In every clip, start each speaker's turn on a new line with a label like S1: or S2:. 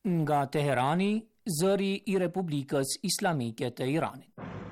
S1: Nga Teherani, zëri I Republikës Islamike të Iranit.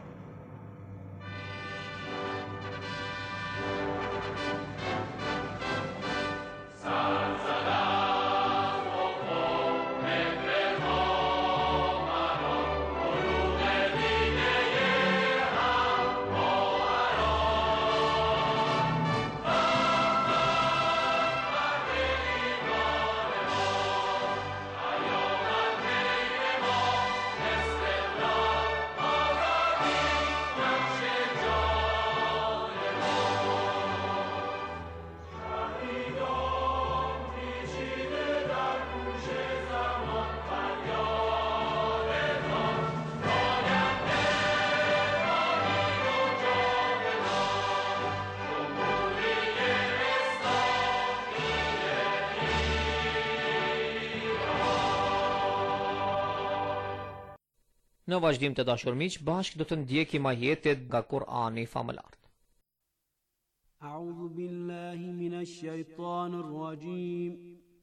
S2: Në vazhdim të dashur miq, bashkë do të ndjekim ajetet nga Kur'ani famëlar.
S3: A'udhu billahi minash shaitanir rajim.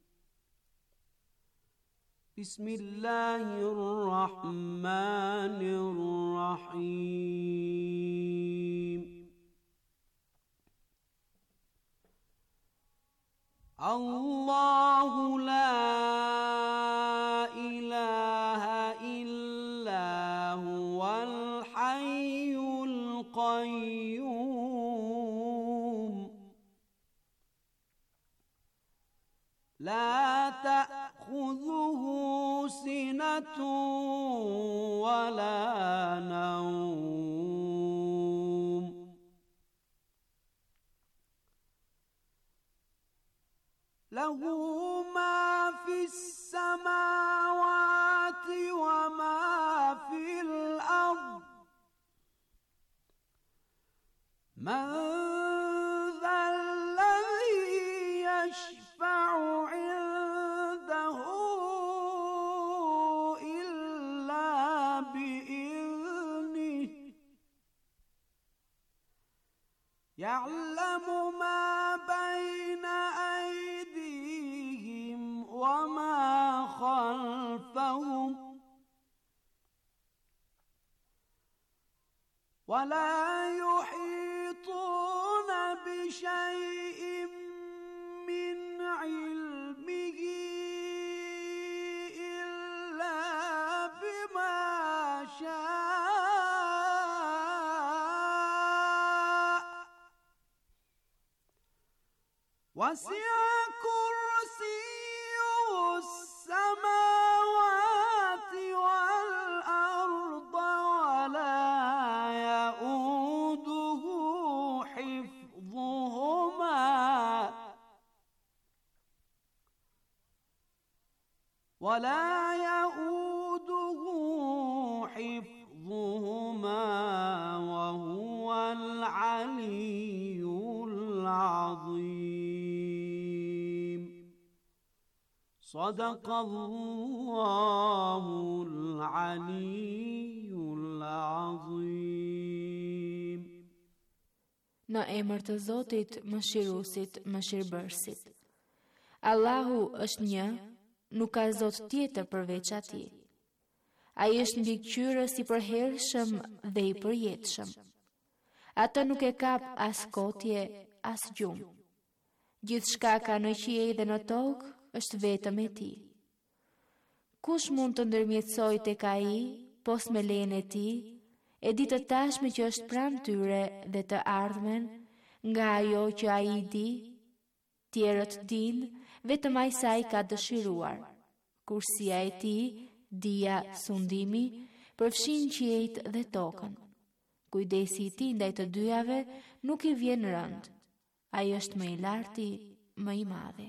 S3: Bismillahir rahmanir rahim. Allahu la ilaha illa huwal hayyul qayyum. La ta'khudhuhu sinatun wa la nawm. له ما في السماوات وما في الأرض من ذا الذي يشفع عنده إلا بإذنه يعلم ما بين أيديهم وما خلفهم ولا يحيطون بشيء من علمه إلا بما شاء وسع كرسيه السماوات والأرض ولا يؤوده حفظهما وهو العلي العظيم. صدق الله العلي العظيم.
S4: Në emër të Zotit, Mëshiruesit, Mëshirbërësit. Allahu është një, nuk ka Zot tjetër përveç Atij. Ai është mbikëqyrës I përhershëm dhe I përjetshëm. Atë nuk e kap as kotje, as gjumë. Gjithçka ka në qiell dhe në tokë është vetëm e Tij. Kush mund të ndërmjetësojë tek Ai, pos me lejen e Tij, e di të tashme që është pranë tyre dhe të ardhmen, nga ajo që Ai di, tjerët dinë, vetëm ai sa I ka dëshiruar. Kursia e Tij, dia, sundimi, përfshin qiejt dhe tokën. Kujdesi I Tij ndaj të dyjave nuk I vjen rënd. Ai është më I larti, më I madhi.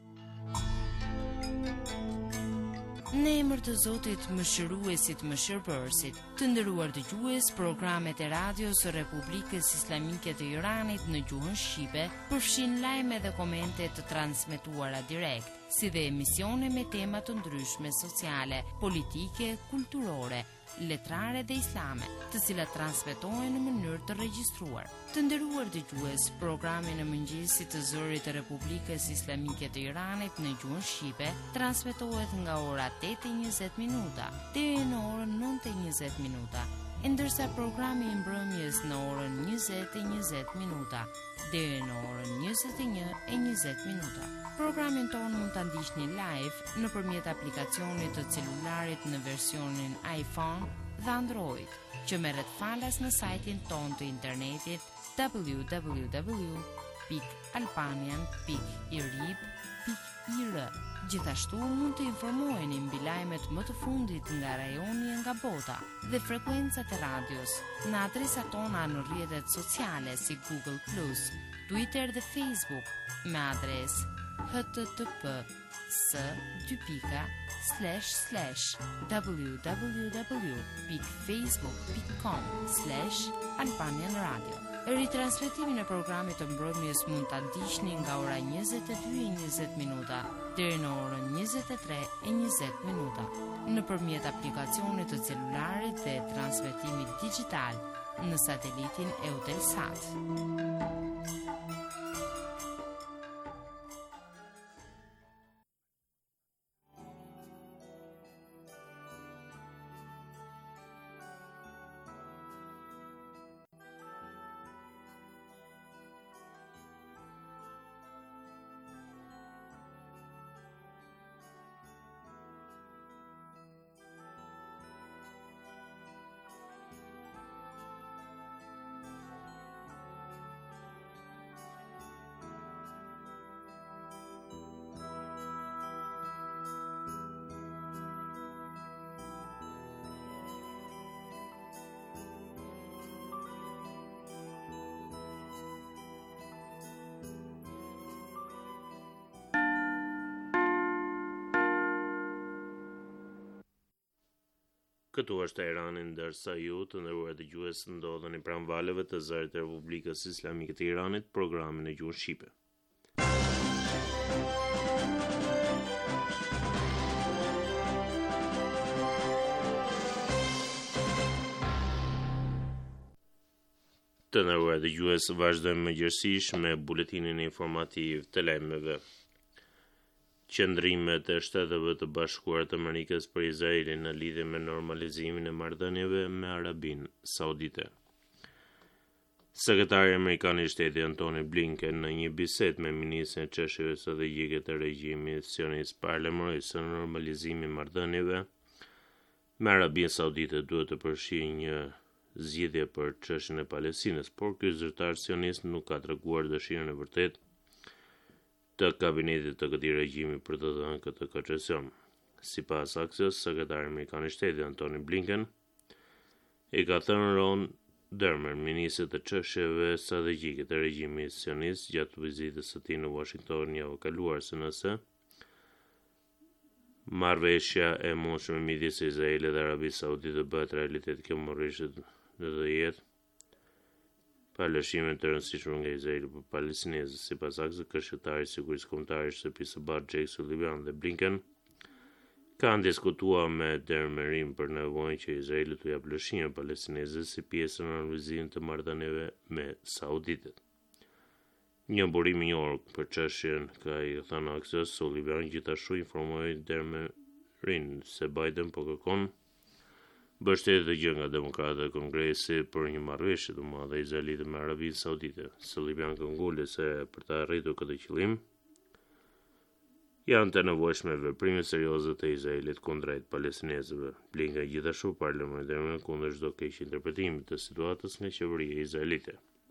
S5: Në emër të Zotit, Mëshiruesit, Mëshirbërësit, të nderuar dëgjues, programet e radios së Republikës Islamike të Iranit në gjuhën shqipe përfshin lajme dhe komente të transmetuara direkt, si dhe emisione me tema të ndryshme sociale, politike, kulturore, letrare dhe islame, të cilat transmetohen në mënyrë të regjistruar. Të nderuar dëgjues, programi në mëngjesit të zërit të Republikës Islamike të Iranit në gjuhën shqipe transmetohet nga ora 8:20 minuta deri në orën 9:20 minuta. Ndërsa programi i mbrëmjes në orën 20:20 minuta deri në orën 21:20 minuta. Programin tonë mund ta ndiqni live nëpërmjet aplikacionit të celularit në versionin iPhone dhe Android, që merret falas në sajtin tonë të internetit www.albanian.irib.ir. Gjithashtu mund të informoheni mbi lajmet më të fundit nga rajoni e nga bota dhe frekuencat e radios në adresat tona në rrjetet sociale si Google+, Twitter dhe Facebook me adresë http://www.facebook.com/Albanian Radio. Ritransmetimin e programit të mbrëmjes mund ta ndiqni nga ora 22:20 minuta deri në orën 23:20 minuta nëpërmjet aplikacionit të celularit dhe transmetimit digjital në satelitin Eutelsat.
S6: Këtu është Irani, ndërsa ju të nderuar dëgjues ndodheni pranë valeve të zërit të Republikës Islamike të Iranit, programin e gjuhës shqipe. Të nderuar dëgjues, vazhdojmë mëngjesisht me buletinin informativ të lajmeve. Qëndrimet e Shteteve të Bashkuara të Amerikës për Izraelin në lidhje me normalizimin e marrëdhënieve me Arabinë Saudite. Sekretari amerikan i Shtetit Antony Blinken në një bisedë me ministrin e çështjeve strategjike të regjimit sionist paralajmëroi se normalizimi i marrëdhënieve me Arabinë Saudite duhet të përfshijë një zgjidhje për çështjen e Palestinës, por ky zyrtar sionist nuk ka treguar dëshirën e vërtetë të kabinetit të këtij regjimi për të dhënë këtë koncesion. Sipas Axios, sekretari amerikan i Shtetit Antony Blinken i ka thënë Ron Dermer, ministrit të çështjeve strategjike të regjimit sionist, gjatë vizitës së tij në Washington javën e kaluar, se nëse marrëveshja e mundshme midis Izraelit dhe Arabisë Saudite bëhet realitet, kjo marrëveshje do të jetë pa lëshime të rëndësishme nga Izraeli për palestinezët. Sipas Axios, këshilltari i sigurisë kombëtare i shtëpisë së Bashkë Jake Sullivan dhe Blinken kanë diskutuar me Dermerin për nevojën që Izraeli të japë lëshime palestinezëve si pjesë në normalizimin të marrëdhënieve me Sauditët. Një burim i njohur për çështjen, ka i thënë Axios, Sullivan gjithashtu informoi Dermerin se Biden po kërkon mbështetje të gjë nga demokratët e Kongresit për një marrëveshje të madhe izraelite me Arabinë Saudite. Sullivan kënguli se për të arritur këtë qëllim janë të nevojshme veprime serioze të Izraelit kundrejt palestinezëve. Blinken gjithashtu paralajmëroi kundër çdo keq interpretimi të situatës nga qeveria izraelite.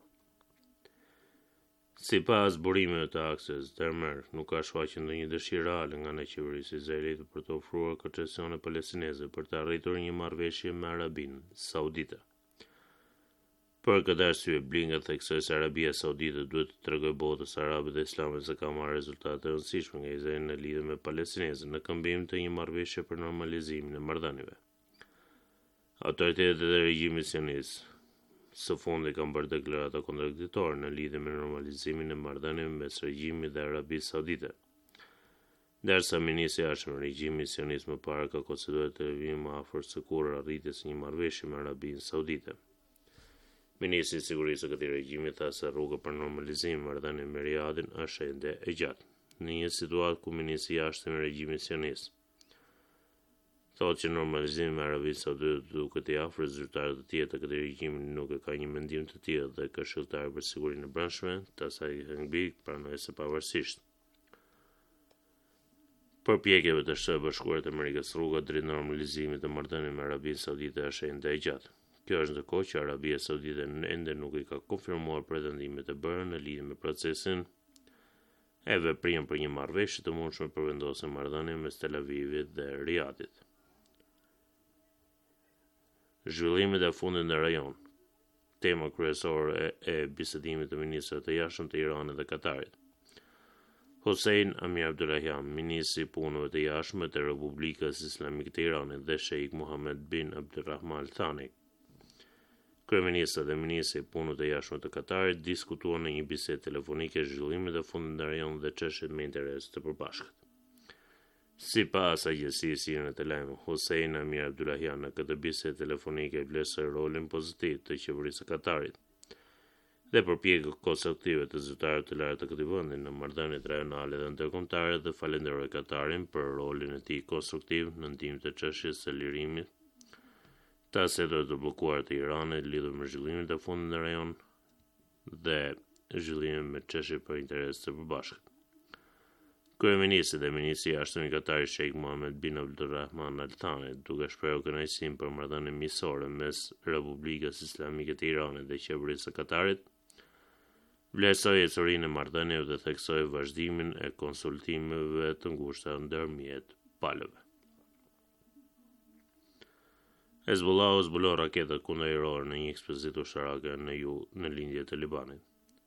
S6: Sipas burimeve të Axios, Dermer nuk ka shfaqur ndonjë dëshirë reale nga ana e qeverisë izraelite për të ofruar koncesione palestineze për të arritur një marrëveshje me Arabinë Saudite. Për këtë arsye, Blinken theksoi se Arabia Saudite duhet të tregojë botës arabe dhe islame se ka marrë rezultate të rëndësishme nga Izraeli në lidhje me palestinezët në këmbim të një marrëveshje për normalizimin e marrëdhënieve. Autoritetet e regjimit sionist së fundi kanë bërë deklarata kontradiktorë në lidhje me normalizimin e marrëdhënieve mes regjimit dhe Arabisë Saudite. Derisa ministri i jashtëm i regjimit sionist më parë ka konsideruar të vijë më afër së kurrë arritjes së një marrëveshje me Arabinë Saudite. Ministri i sigurisë së këtij regjimi tha se rruga për normalizim marrëdhënie me Riyadhin është ende e gjatë. Në një situatë ku ministri i jashtëm i regjimit sionist thotë që normalizimi me Arabinë Saudite duket i afër zyrtarëve të tjerë të këtij regjimi nuk e ka një mendim të tillë dhe këshilltari për sigurinë e brendshme, Tasai Hengbi, pranoi se pavarësisht përpjekjeve të Shtetit Bashkuar të Amerikës, rruga drejt normalizimit të marrëdhënieve me Arabinë Saudite është ende e gjatë. Kjo është ndërkohë që Arabia Saudite ende nuk i ka konfirmuar pretendimet e bëra në lidhje me procesin e veprimin për një marrëveshje të mundshme për vendosjen e marrëdhënieve mes Tel Avivit dhe Riyadhit. Zhvillimet e fundit në rajon. Tema kryesore e bisedimit të ministrave të jashtëm të Iranit dhe Katarit. Hossein Amir Abdullahian, ministri i punëve të jashtme të Republikës Islamike të Iranit dhe Sheikh Mohammed bin Abdulrahman Al Thani, kryeministri dhe ministri i punëve të jashtme të Katarit, diskutuan në një bisedë telefonike zhvillimet e fundit në rajon dhe çështjet me interes të përbashkët. Sipas agjencisë sirene të lajmeve, Hossein Amir Abdullahian në këtë bisedë telefonike vlerësoi rolin pozitiv të qeverisë së Katarit dhe përpjekjet konstruktive të zyrtarëve të lartë të këtij vendi në marrëdhëniet rajonale dhe ndërkombëtare dhe falenderoi Katarin për rolin e tij konstruktiv në ndihmë të çështjes së lirimit të aseteve të bllokuara të Iranit lidhur me zhvillimet e fundit në rajon dhe zhvillimin me çështje për interes të përbashkët. Kryeministri dhe ministri i jashtëm i Katarit Sheikh Mohammed bin Abdulrahman Al Thani, duke shprehur kënaqësinë për marrëdhënien miqësore mes Republikës Islamike të Iranit dhe qeverisë së Katarit, vlerësoi ecurinë e marrëdhënieve dhe theksoi vazhdimin e konsultimeve të ngushta ndërmjet palëve. Hezbollahu zbuloi raketat kundër Iranit në një ekspozitë ushtarake në lindje të Libanit.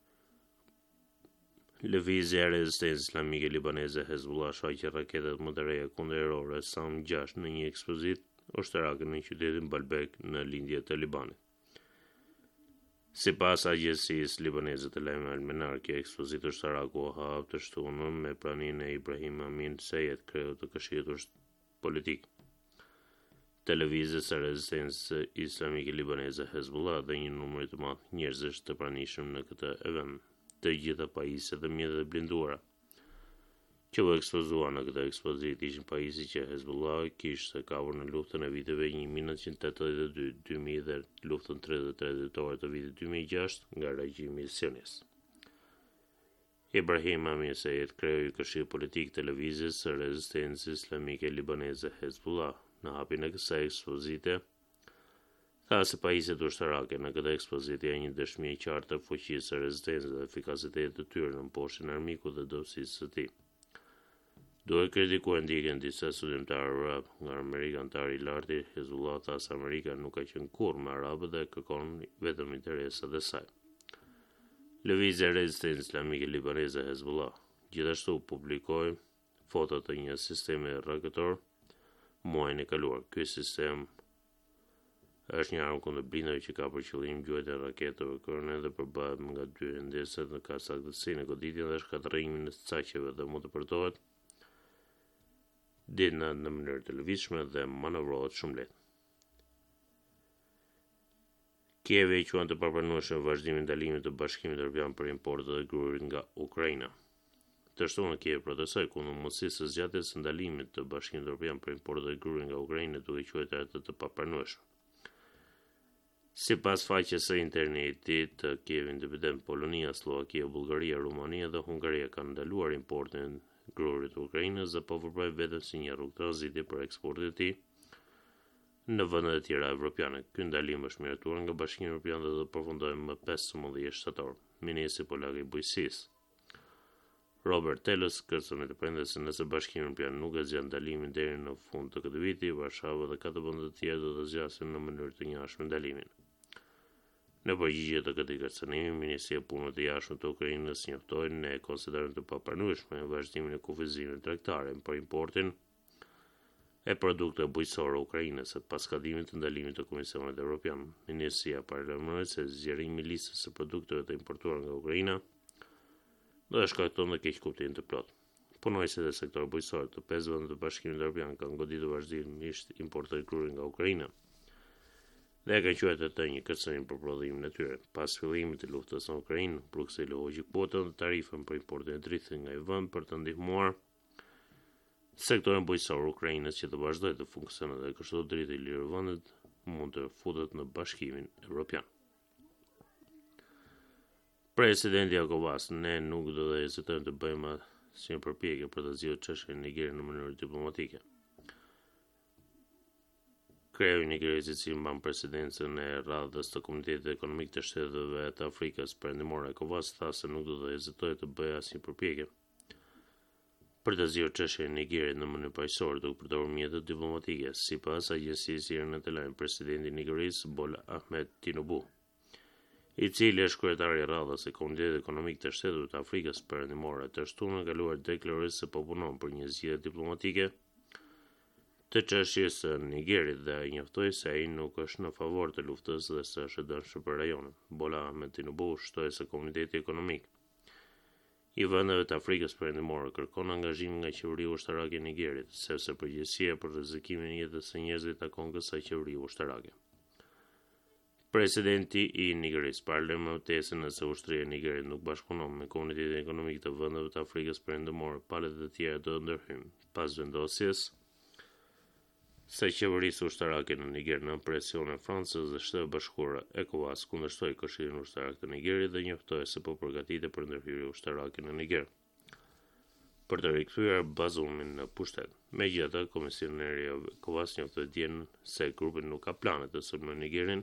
S6: Lëvizja e rezistencës islamike libaneze Hezbollah shfaqi raketat më të reja kundër Iranit SAM-6 në një ekspozitë ushtarake në qytetin Baalbek në lindje të Libanit. Sipas agjencisë libaneze të lajmeve Al-Menar, kjo ekspozitë ushtarake u hap të shtunën me praninë e Ibrahim Amin Seyed, kreu të Këshillit Politik Televizës së Rezistencës Islamike Libaneze Hezbollah dhe një numër të madh njerëzish të pranishëm në këtë event. Të gjitha pajisjet dhe mjetet e blinduara që u ekspozuan në këtë ekspozitë ishin pajisje që Hezbollah kishte kapur në luftën e viteve 1982-2000 dhe luftën 33 dhjetore të vitit 2006 nga regjimi sionist. Ibrahim Amin Seyed, kreu i Këshillit Politik Televizës së Rezistencës Islamike Libaneze Hezbollah, në hapjen e kësaj ekspozite, tha se pajisjet ushtarake në këtë ekspozitë janë një dëshmi e qartë të fuqisë së rezistencës dhe efikasitetit të tyre në mposhtin e armikut dhe dobësisë së tij. Duke kritikuar ndjekjen disa studimtarë arab nga Amerika antari i lartë, Hezbollah tha se Amerika nuk ka qenë kurrë me arabët dhe kërkon vetëm interesat e saj. Lëvizja e rezistencës islamike libaneze Hezbollah gjithashtu publikoi foto të një sistemi raketër muajin e kaluar. Ky sistem është një armë kundër blindave që ka për qëllim gjuajtjen e raketave kërëne dhe përbahet nga dy ndese në ka saktësinë e goditjen dhe shkatërimin e caqeve dhe mund të përdoret në mënyrë të lëvizshme dhe manovrohet shumë lehtë. Kievi i quan të papranueshëm vazhdimin e ndalimit të Bashkimit Evropian për importet e grurit nga Ukraina. Të shtunë Kiev protestoi kundër mundësisë së zgjatjes së ndalimit të Bashkimit Evropian për importet e grurit nga Ukraina duke quajtur atë të papranueshëm. Sipas faqes së internetit të Kiev Independent, Polonia, Slovakia, Bullgaria, Rumania dhe Hungaria kanë ndaluar importin e grurit të Ukrainës dhe po veprojnë vetëm si një rrugë tranziti për eksportin e tij në vendet e tjera evropiane. Ky ndalim është miratuar nga Bashkimi Evropian dhe do të përfundojë më 15 shtator. Ministri polak i bujqësisë Robert Telus kërcënon të prindërit se nëse Bashkimi Evropian nuk e zgjan ndalimin deri në fund të këtij viti, Varshava dhe 4 vende të tjera do të zgjasin në mënyrë të njëjtshme ndalimin. Në përgjigje të këtij kërcënimi, Ministria e Punëve të Jashtme të Ukrainës njoftoi ne konsiderojmë të papranueshme vazhdimin e kufizimit tregtar për importin e produkteve bujqësore Ukrainës pas skatimit të ndalimit të Komisionit Evropian. Ministria paralajmëroi se zgjerimi i listës së produkteve të importuara nga Ukraina do të shkaktonte keqkuptim të plot. Punojësit e sektorit bujqësor të 5 vendet të Bashkimit Evropian kanë goditur vazhdimisht importet kryer nga Ukraina dhe ka quajtur atë një kërcënim për prodhimin e tyre. Pas fillimit të luftës në Ukrainë, Brukseli hoqi kuotën dhe tarifën për importin e dritë nga ai vend për të ndihmuar sektorin bujqësor Ukrainës që të vazhdojë të funksionojë dhe kështu drita i lirë vendet mund të futet në Bashkimin Evropian. Presidenti Jakovas, ne nuk do të hezitojmë të bëjmë si një përpjekje për të zgjidhur çështjen e Nigerisë në mënyrë diplomatike. Kreu i Nigerisë, i cili mban presidencën e radhës të Komunitetit Ekonomik të Shteteve të Afrikës Perëndimore, ECOWAS, tha se nuk do të hezitojë të bëjë asnjë përpjekje për të zgjidhur çështjen e Nigerisë në mënyrë paqësorë duke përdorur mjete diplomatike, sipas agjencisë IRNA të lajm presidenti i Nigerisë Bola Ahmed Tinubu, i cili është kryetari i radhës e Komunitetit Ekonomik të Shteteve të Afrikës Perëndimore, të shtunën e kaluar deklaroi se po punon për një zgjidhje diplomatike të çështjes së Nigerit dhe ai njoftoi se ai nuk është në favor të luftës dhe se është e dëmshme për rajonin. Bola Ahmed Tinubu shtoi se Komuniteti Ekonomik i vendeve të Afrikës Perëndimore kërkon angazhim nga qeveria ushtarake e Nigerit, sepse përgjegjësia për rrezikimin e jetës së njerëzve takon kësaj qeverie ushtarake. Presidenti i Nigerisë paralel me tezën se ushtria e Nigerit nuk bashkëpunon me Komunitetin Ekonomik të vendeve të Afrikës Perëndimore, palët e tjera do ndërhyjnë pas vendosjes së qeverisë ushtarake në Niger në presion e Francës dhe Shtetet Bashkuara. ECOWAS kundërshtoi Këshillin Ushtarak të Nigerit dhe njoftoi se po përgatitet për ndërhyrje ushtarake në Niger për të rikthyer Bazumin në pushtet. Megjithatë, komisioneri i ECOWAS njoftoi djen se grupi nuk ka plane të sulmojë Nigerin,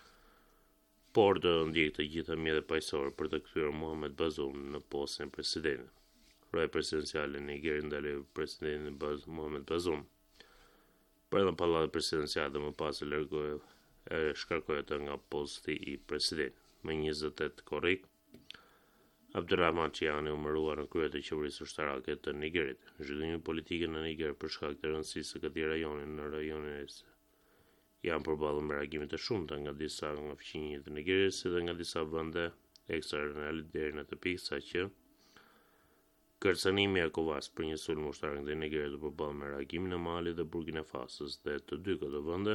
S6: por do ndjekë të gjitha mjetet paqësore për të kthyer Mohamed Bazoum në postën e presidentit. Roja presidenciale e Nigerit ndaloi presidentin Mohamed Bazoum për në pallatin presidencial dhe më pas shkarkoi atë nga posti i presidentit. Me 28 korrik, Abdurrahman Chiani u mërua në krye të qeverisë ushtarake të Nigerit. Zhvillimi politik në Niger për shkak të rëndësisë së këtij rajoni në rajonin e janë përballur me reagime të shumta nga disa nga fqinjtë të Nigerisë dhe nga disa vende ekstraordinare deri në atë pikë saqë kërcënimi i ECOWAS për një sulm ushtarak ndaj Nigerit u përball me reagimin e Malit dhe Burkina Fasos dhe të dy këto vende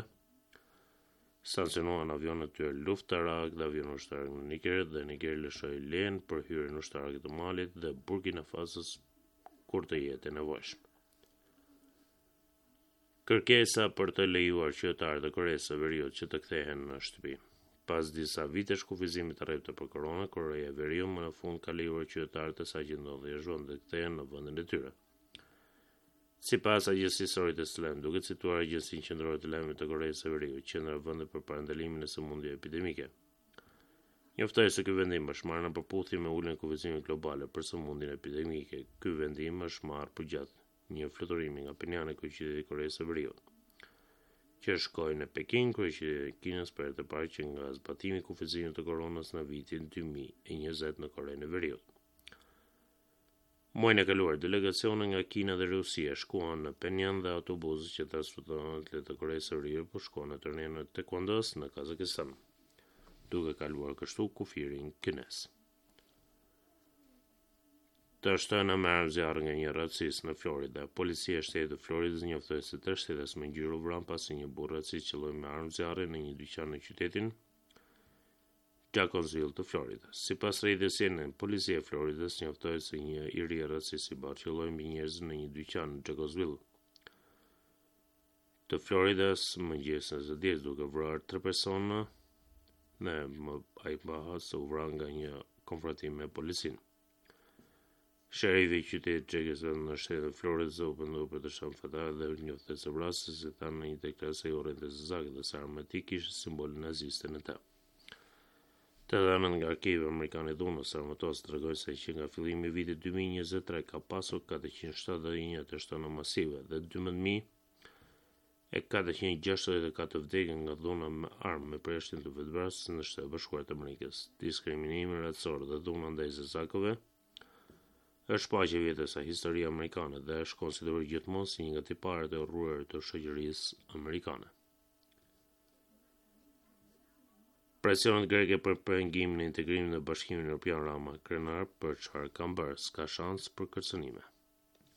S6: sancionuan avionët e tyre luftarak dhe avionin ushtarak në Niger dhe Nigeri lëshoi lejen për hyrjen ushtarake të Malit dhe Burkina Fasos kur të jetë e nevojshme. Kërkesa për të lejuar qytetarët e Koreas së Veriut që të kthehen në shtëpi. Pas disa vitesh kufizimit të rreptë për korona, Korea e Veriut më në fund ka lejuar qytetarët e saj që ndodhen jashtë të kthehen në vendin e tyre. Sipas agjencisë së Reuters, duke cituar Agjencinë Qendrore të Lajmeve të Koreas së Veriut, qendra e vendit për parandalimin e sëmundjeve epidemike, njoftoi se ky vendim është marrë në përputhje me uljen e kufizimit globale për sëmundjen epidemike. Ky vendim është marrë përgjatë një fluturimi nga Pyongyang e kryeqytetit të Koreas së Veriut, që shkoi në Peking, kryeqytet e Kinës për të parë që nga zbatimi i kufizimit të koronës në vitin 2020 në Korenë e Veriut. Muajin e kaluar, delegacione nga Kina dhe Rusia shkuan në Pyongyang dhe autobusë që transportonin atletë të Koreas së Veriut po shkuan në turneën e taekwondos në Kazakistan, duke kaluar kështu kufirin kines. Të shtëna me armë zjarre nga një racistë në Florida. Policia e shtetit të Floridës njoftoi se 3 shtetas me ngjyrë vran pasi një burr racist qelloi me armë zjarre në një dyqan në qytetin Jacksonville të Floridës. Sipas rrjetës CNN, policia e Floridës njoftoi se një i ri racist i bardhë qelloi mbi njerëz në një dyqan në Jacksonville të Floridës mëngjesin e dielës duke vrarë 3 persona ai bahas u vran nga një konfrontim me policinë. Sherifi i qytetit Jacksonville në shtetin e Floridës u pendoi për të shënë fatar dhe njoftoi se vrasësi si thanë në një deklaracion urrëndë zak dhe se arma kishte simbol naziste në të. Të dhënat nga arkivi amerikan i dhunës armëtos tregojnë se që nga fillimi i vitit 2023 ka pasur 471 të shtëna masive dhe 12.464 vdekje nga dhuna me armë me përjashtim të vetvrasjes në Shtetet Bashkuara të Amerikës. Diskriminimi racor dhe dhuna ndaj zezakëve është paqe vjetër sa historia amerikane dhe është konsideruar gjithmonë si një nga tiparet e urryer të shoqërisë amerikane. Presionet greke për pengimin e integrimit në Bashkimin Evropian Rama krenar për çfarë kanë bërë, s'ka shans për kërcënime.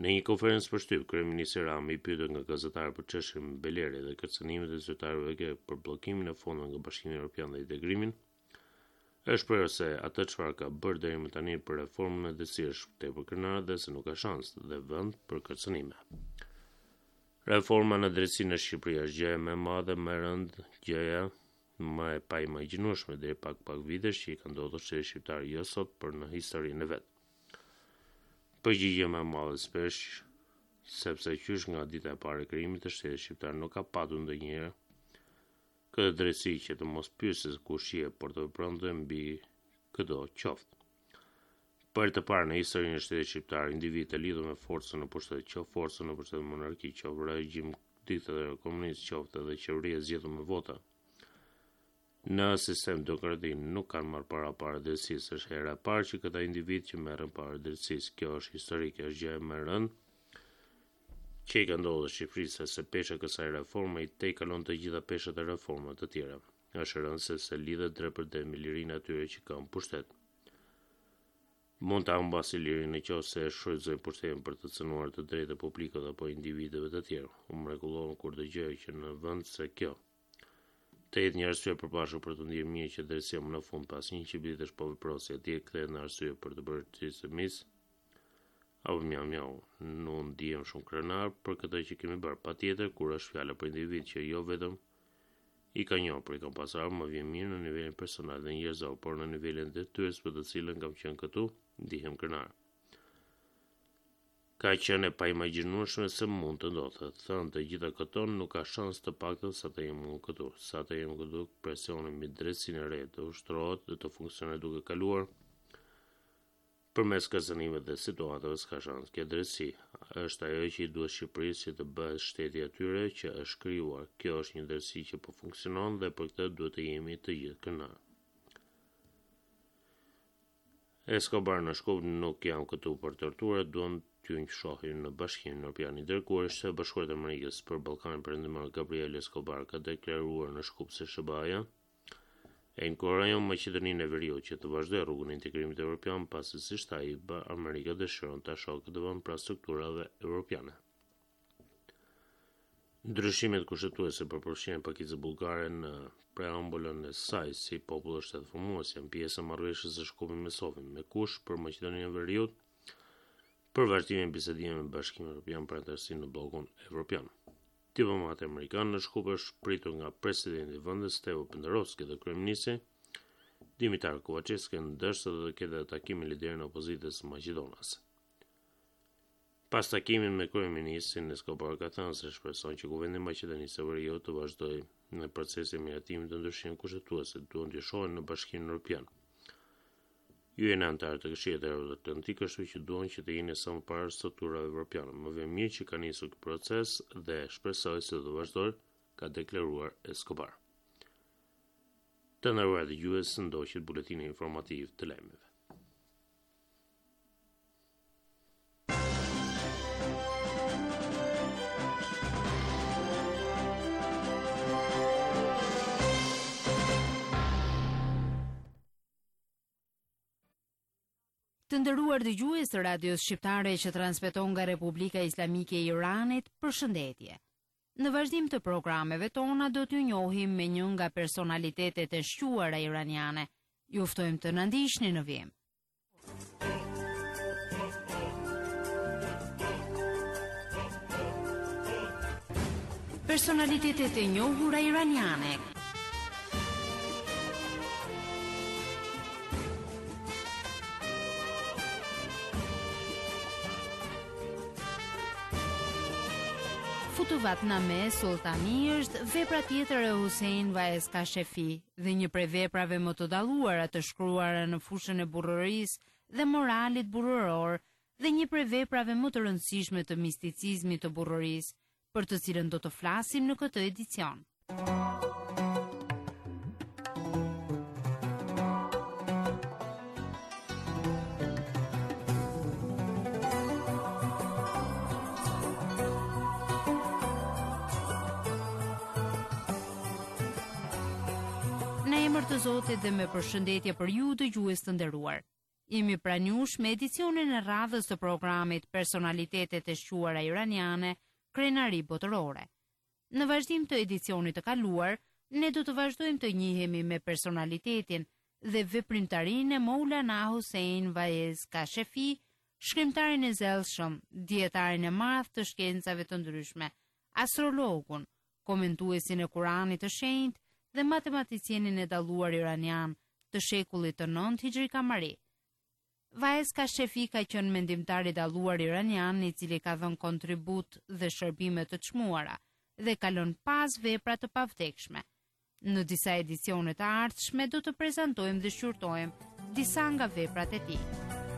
S6: Në një konferencë për shtyp, kryeministri Rami pyetur nga gazetarë për çështjen e Belerit dhe kërcënimet e zyrtarëve grek për bllokimin e fondeve nga Bashkimi Evropian dhe integrimin, është prerë se atë çfarë ka bërë deri më tani për reformën e drejtësisë është tepër krenare dhe se nuk ka shans dhe vend për kërcënime. Reforma në drejtësinë në Shqipëri është gjëja më e madhe, më e rëndë, gjëja më e paimagjinueshme deri pak vitesh që i ka ndodhur shtetit shqiptar jo sot, por në historinë e vet. Përgjigje më e madhe shpesh, sepse qysh nga dita e parë e krijimit të shtetit shqiptar nuk ka patur ndonjëherë këtë drejtësi që të mos pyesë kush je, por të vepronte mbi këto qoftë. Për të parë në historinë e shtetit shqiptar, individ të lidhur me forcën në pushtet, qoftë forcën në pushtet monarki, qoftë regjim diktator komunist, qoftë edhe qeveria zgjedhur me vota, në sistem demokratik nuk kanë marrë para drejtësisë. Është hera e parë që këta individ që merren para drejtësisë. Kjo është historike, është gjë më e rëndë që i ka ndodhur Shqipërisë, se pesha kësaj reforme i tejkalon të gjitha peshat e reformave të tjera. Është e rëndë se lidhet drejtpërdrejt me lirinë atyre që kanë pushtet. Mund të humbasë lirinë nëse e shfrytëzojnë pushtetin për të cënuar të drejtë e publikut apo individëve të tjerë. U mrekullohen kur dëgjoj që në vend se kjo të jetë një arsye përpashur për të ndjerë mirë që drejtësia më në fund pas 100 vitesh po veprosi atje kthehet në arsye për të bërë çisemis, apo mjau, nuk ndihem shumë krenar për këtë që kemi bërë. Patjetër, kur është fjala për individ që jo vetëm i ka njohur, por i kanë pasur më vjen mirë në nivelin personal dhe njerëzor, por në nivelin detyrës për të cilën kam qenë këtu, ndihem krenar. Ka qenë e paimagjinueshme se mund të ndodhte. Thënë të gjitha këto nuk ka shans të paktën sa të jem këtu. Sa të jem këtu, presioni mbi drejtsinë e re të ushtrohet dhe të funksionojë duke kaluar përmes kërcënimeve dhe situatave s'ka shans. Kjo drejtësi është ajo që i duhet Shqipërisë që të bëhet shteti atyre që është krijuar. Kjo është një drejtësi që po funksionon dhe për këtë duhet të jemi të gjithë kënaqur. Escobar në Shkup nuk jam këtu për torturë, duan t'ju shohin në Bashkimin Evropian. I dërguari i Shtetit Bashkuar të Amerikës për Ballkanin Perëndimor Gabriel Escobar ka deklaruar në Shkup se SBA-ja e inkurajon Maqedoninë e Veriut që të vazhdojë rrugën e integrimit evropian, pasi siç tha ai, Amerika dëshiron ta shohë këtë vend pranë strukturave evropiane. Ndryshimet kushtetuese për përfshirjen e pakicës bullgare në preambulën e saj si popull shtet formues janë pjesë e marrëveshjes së Shkupit me Sofin, me kush për Maqedoninë e Veriut për vazhdimin e bisedimeve me Bashkimin Evropian për anëtarësinë në bllokun evropian. Diplomatë amerikanë në Shkup është pritur nga presidenti i vendit Stevo Penderovski dhe kryeministri Dimitar Kovacevski, ndërsa do të ketë takimin liderin e opozitës maqedonase. Pas takimin me kryeministrin, Escobar ka thënë se shpreson që kuvendi i Maqedonisë së Veriut të vazhdojë në procesin e miratimit të ndryshimeve kushtetuese, duan të shohin në Bashkimin Evropian. Ju jeni antar të Këshillit Euro-Atlantik, kështu që duan që të jeni sa më parë strukturave evropiane. Më vjen mirë që ka nisur ky proces dhe shpresoj se do të vazhdojë, ka deklaruar Escobar. Të nderuar dëgjues, ndoqët buletini informativ të lajmeve.
S5: Të nderuar dëgjues të radios shqiptare që transmeton nga Republika Islamike e Iranit, përshëndetje. Në vazhdim të programeve tona do t'ju njohim me një nga personalitetet e shquara iraniane. Ju ftojmë të na ndiqni në vim. Personalitetet e njohura iraniane. Futuvatname Sultani është vepra tjetër e Hussein Vaez Kashefi dhe një prej veprave më të dalluara të shkruara në fushën e burrërisë dhe moralit burrëror dhe një prej veprave më të rëndësishme të misticizmit të burrërisë, për të cilën do të flasim në këtë edicion. Në emër të Zotit dhe me përshëndetje për ju dëgjues të nderuar. Jemi pranuar me edicionin e radhës të programit Personalitetet e shquara iraniane, krenari botërore. Në vazhdim të edicionit të kaluar, ne do të vazhdojmë të njihemi me personalitetin dhe veprimtarinë e Maulana Hussein Vaez Kashefi, shkrimtarin e zellshëm, dietarin e madh të shkencave të ndryshme, astrologun, komentuesin e Kuranit të shenjtë dhe matematicienin e dalluar iranian të shekullit të 9 Hijri Kamari. Vaez Kashefi ka qenë mendimtar i dalluar iranian i cili ka dhënë kontribut dhe shërbime të çmuara dhe ka lënë pas vepra të pavdekshme. Në disa edicione të ardhshme do të prezantojmë dhe shqyrtojmë disa nga veprat e tij.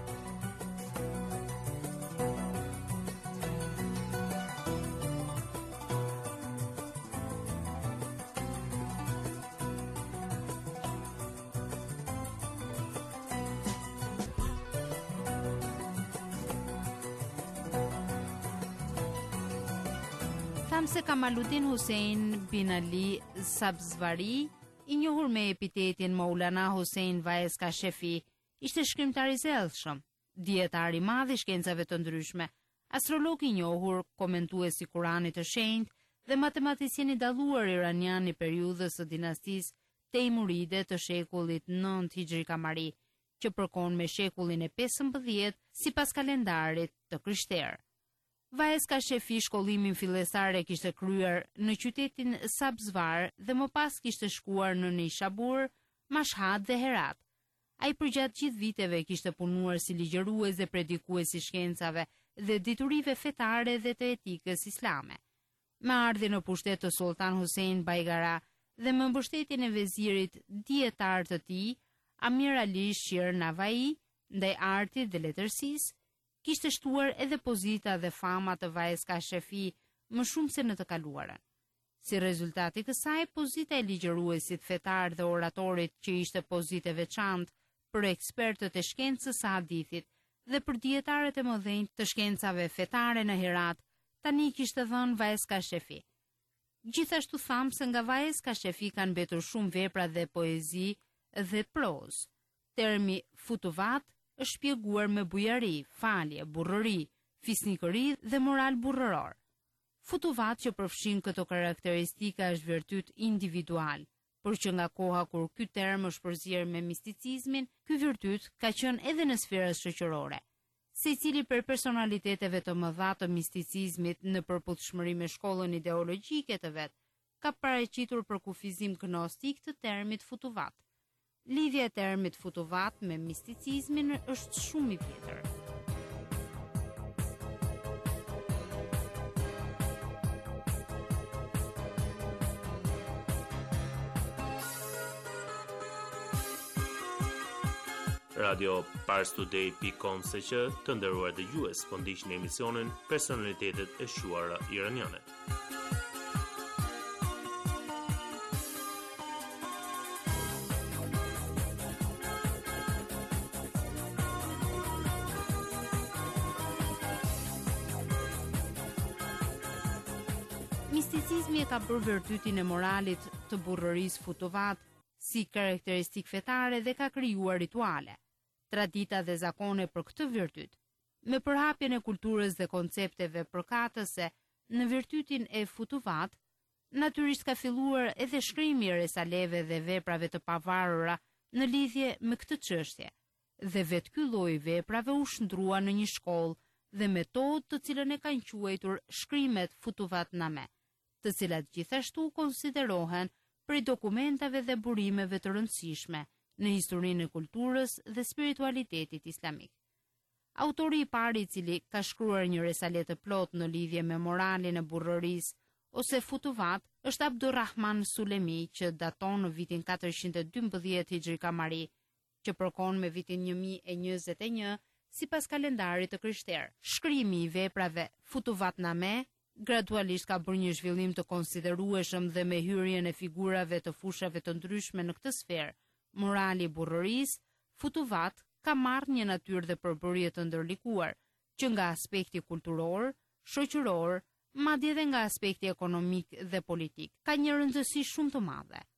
S5: Tham se Kamaluddin Hussein bin Ali Sabzvari, i njohur me epitetin Maulana Hussein Vaez Kashefi, ishte shkrimtar i zellshëm, dietar i madh i shkencave të ndryshme, astrolog i njohur, komentues i Kuranit të shenjtë dhe matematicien i dalluar iranian i periudhës së dinastisë Teimuride të shekullit 9 Hijri Kamari, që përkon me shekullin e 15 sipas kalendarit të krishterë. Vaez Kashefi shkollimin fillestar e kishte kryer në qytetin Sabzvar dhe më pas kishte shkuar në Nishabur, Mashhad dhe Herat. Ai përgjatë gjithë viteve kishte punuar si ligjërues dhe predikues i shkencave dhe diturive fetare dhe të etikës islame. Me ardhin në pushtet të Sultan Hussein Baigara dhe me mbështetjen e vezirit dietar të tij, Amir Ali Shir Navai, ndaj artit dhe letërsisë, kishte shtuar edhe pozita dhe fama të Vaez Kashefi më shumë se në të kaluarën. Si rezultati i kësaj, pozita e ligjëruesit fetar dhe oratorit që ishte pozitë e veçantë për ekspertët e shkencës së hadithit dhe për dietarët e mëdhenj të shkencave fetare në Herat, tani kishte dhënë Vaez Kashefi. Gjithashtu tham se nga Vaez Kashefi kanë mbetur shumë vepra dhe poezi dhe prozë. Termi futuvat është shpjeguar me bujari, falje, burrëri, fisnikëri dhe moral burrëror. Futuvat që përfshin këto karakteristika është virtyt individual, por që nga koha kur ky term është përzier me misticizmin, ky virtyt ka qenë edhe në sferën shoqërore. Secili për personaliteteve të mëdha të misticizmit në përputhshmëri me shkollën ideologjike të vet, ka paraqitur për kufizim gnostik të termit futuvat. Lidhja e termit futuvat me misticizmin është shumë i vjetër.
S6: Radio parstoday.com se që të nderuar dëgjues po ndiqni emisionin Personalitetet e shquara iraniane.
S5: Misticizmi e ka bërë virtytin e moralit të burrërisë futuvat si karakteristik fetare dhe ka krijuar rituale, tradita dhe zakone për këtë virtyt. Me përhapjen e kulturës dhe koncepteve përkatëse në virtytin e futuvat, natyrisht ka filluar edhe shkrimi i resaleve dhe veprave të pavarura në lidhje me këtë çështje, dhe vetë ky lloj veprave u shndrua në një shkollë dhe metodë të cilën e kanë quajtur shkrimet futuvatname, të cilat gjithashtu konsiderohen prej dokumentave dhe burimeve të rëndësishme në historinë e kulturës dhe spiritualitetit islamik. Autori i parë i cili ka shkruar një resale të plotë në lidhje me moralin e burrërisë ose futuvat është Abdurrahman Sulemi, që daton në vitin 412 Hijri Kamari, që përkon me vitin 1021 sipas kalendarit të krishterë. Shkrimi i veprave futuvatname gradualisht ka bërë një zhvillim të konsiderueshëm dhe me hyrjen e figurave të fushave të ndryshme në këtë sferë. Morali i burrërisë, futuvat, ka marrë një natyrë dhe përbërje të ndërlikuar, që nga aspekti kulturor, shoqëror, madje edhe nga aspekti ekonomik dhe politik, ka një rëndësi shumë të madhe.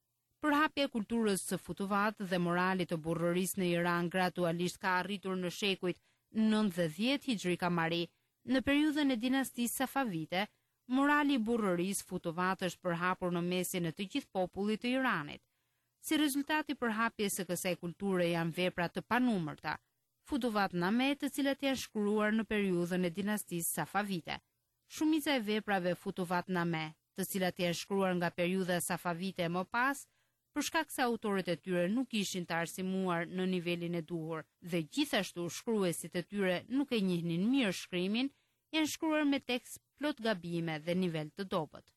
S5: Përhapja e kulturës së futuvat dhe moralit të burrërisë në Iran gradualisht ka arritur në shekujt 9 dhe 10 hijri kamari. Në periudhën e dinastisë Safavite, morali i burrërisë futuvat është përhapur në mesin e të gjithë popullit të Iranit. Si rezultati i përhapjes së kësaj kulture janë vepra të panumërta. Futuvat name, të cilat janë shkruar në periudhën e dinastisë Safavite. Shumica e veprave futuvat name, të cilat janë shkruar nga periudha Safavite e më pas, për shkak se autorët e tyre nuk ishin të arsimuar në nivelin e duhur dhe gjithashtu shkruesit e tyre nuk e njihnin mirë shkrimin, janë shkruar me tekst plot gabime dhe nivel të dobët.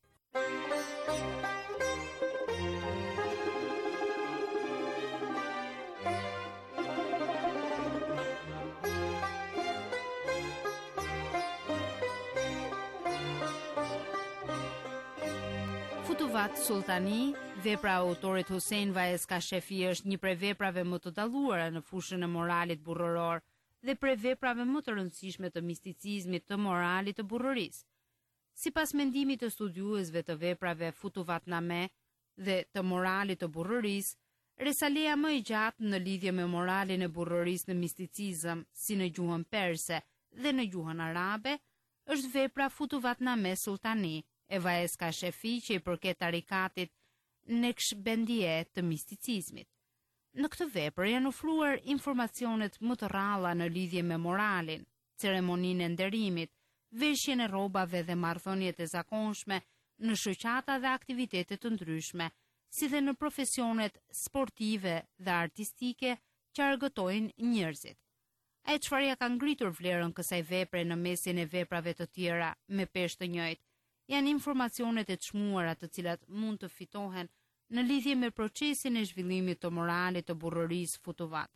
S5: Futuvat Sultani, vepra e autorit Hussein Vaez Kashefi është një prej veprave më të dalluara në fushën e moralit burrëror dhe prej veprave më të rëndësishme të misticizmit të moralit të burrërisë. Sipas mendimit të studiuesve të veprave Futuvat Name dhe të moralit të burrërisë, resaleja më e gjatë në lidhje me moralin e burrërisë në misticizëm, si në gjuhën perse dhe në gjuhën arabe, është vepra Futuvat Name Sultani e Vaez Kashefi që i përket tarikatit Nekshabendie të misticizmit. Në këtë vepër janë ofruar informacionet më të rralla në lidhje me moralin, ceremoninë e nderimit, veshjen e rrobave dhe marrëdhëniet e zakonshme në shoqata dhe aktivitete të ndryshme, si dhe në profesionet sportive dhe artistike që argëtojnë njerëzit. Ai çfarë ja ka ngritur vlerën kësaj vepre në mesin e veprave të tjera me peshë të njëjtë, janë informacionet e çmuara të cilat mund të fitohen në lidhje me procesin e zhvillimit të moralit të burrërisë futuvat.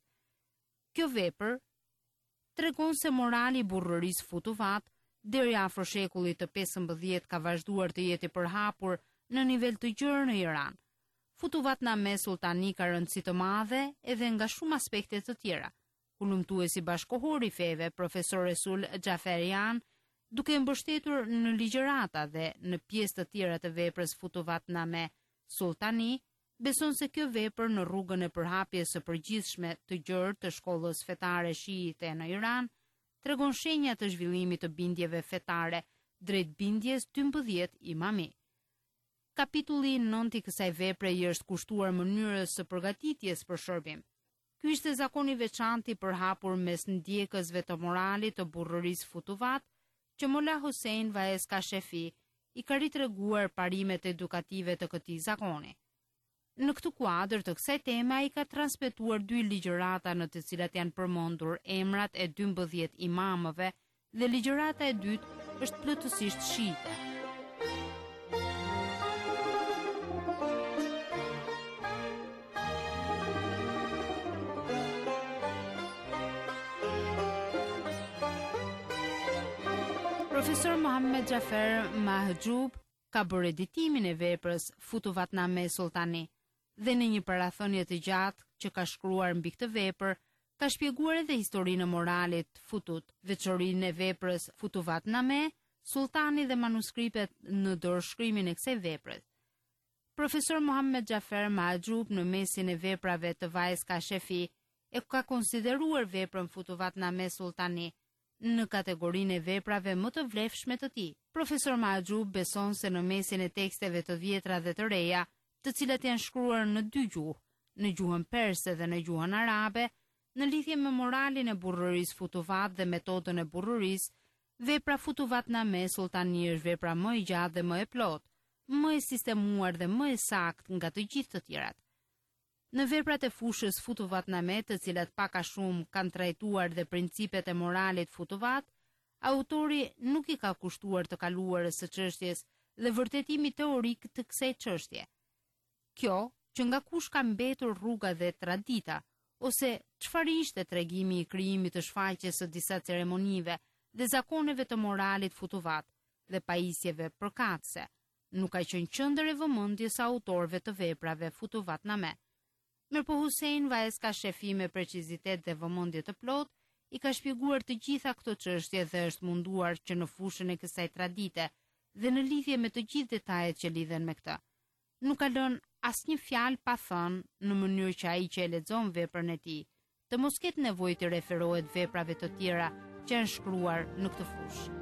S5: Kjo vepër tregon se morali i burrërisë futuvat deri afër shekullit të 15 ka vazhduar të jetë i përhapur në nivel të gjerë në Iran. Futuvat Name Sultani ka rëndësi të madhe edhe nga shumë aspekte të tjera. Hulumtuesi bashkohor i feve, profesor Resul Xhaferian, duke mbështetur në ligjërata dhe në pjesë të tjera të veprës Futuvat Name Sultani, beson se kjo vepër në rrugën e përhapjes së përgjithshme të gjerë të shkollës fetare shiite në Iran, tregon shenja të zhvillimit të bindjeve fetare drejt bindjes 12 imami. Kapitulli 9 i kësaj vepre i është kushtuar mënyrës së përgatitjes për shërbim. Ky ishte zakoni veçantë i përhapur mes ndjekësve të moralit të burrërisë futuvat, që Molla Hussein Vaez Kashefi i ka ritreguar parimet edukative të këtij zakoni. Në këtë kuadër të kësaj teme ai ka transmetuar 2 ligjërata në të cilat janë përmendur emrat e 12 imamëve dhe ligjërata e dytë është plotësisht shiite. Profesor Mohammed Jafer Mahjoub ka bërë editimin e veprës Futuvat Name Sultani dhe në një parathënie të gjatë që ka shkruar mbi këtë vepër, ka shpjeguar edhe historinë e moralit futut, veçorinë e veprës Futuvat Name Sultani dhe manuskriptet në dorëshkrimin e kësaj vepre. Profesor Mohammed Jafer Mahjoub në mesin e veprave të Vaez Kashefi e ka konsideruar veprën Futuvat Name Sultani në kategorinë e veprave më të vlefshme të tij. Profesor Mahjoub beson se në mesin e teksteve të vjetra dhe të reja, të cilat janë shkruar në 2 gjuhë, në gjuhën perse dhe në gjuhën arabe, në lidhje me moralin e burrërisë futuvat dhe metodën e burrërisë, vepra Futuvat Name Sultani është vepra më e gjatë dhe më e plotë, më e sistemuar dhe më e saktë nga të gjithë të tjerat. Në veprat e fushës Futuvat Name, të cilat pak a shumë kanë trajtuar dhe principet e moralit futuvat, autori nuk i ka kushtuar të kaluarës së çështjes dhe vërtetimi teorik të kësaj çështje. Kjo, që nga kush ka mbetur rruga dhe tradita, ose çfarë ishte tregimi i krijimit të shfaqjes së disa ceremonive dhe zakoneve të moralit futuvat dhe pajisjeve përkatëse, nuk ka qenë qendër e vëmendjes së autorëve të veprave Futuvat Name. Mirpo Hussein Vaez Kashefi me precizitet dhe vëmendje të plot i ka shpjeguar të gjitha këto çështje dhe është munduar që në fushën e kësaj tradite dhe në lidhje me të gjithë detajet që lidhen me këtë, nuk ka lënë asnjë fjalë pa thënë në mënyrë që ai që e lexon veprën e tij të mos ketë nevojë të referohet veprave të tjera që janë shkruar në këtë fushë.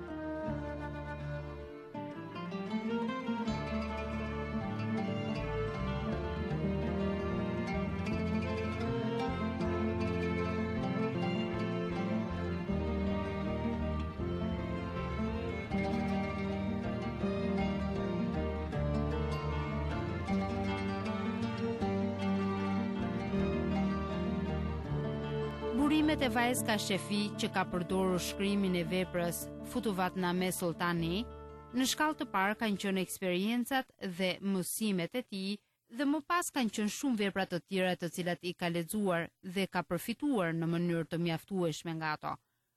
S5: Burimet e Vajz Kashefi që ka përdorur shkrimin e veprës Futuvatname Sultani, në shkallë të parë kanë qenë eksperiencat dhe mësimet e tij dhe më pas kanë qenë shumë vepra të tjera të cilat i ka lexuar dhe ka përfituar në mënyrë të mjaftueshme nga ato.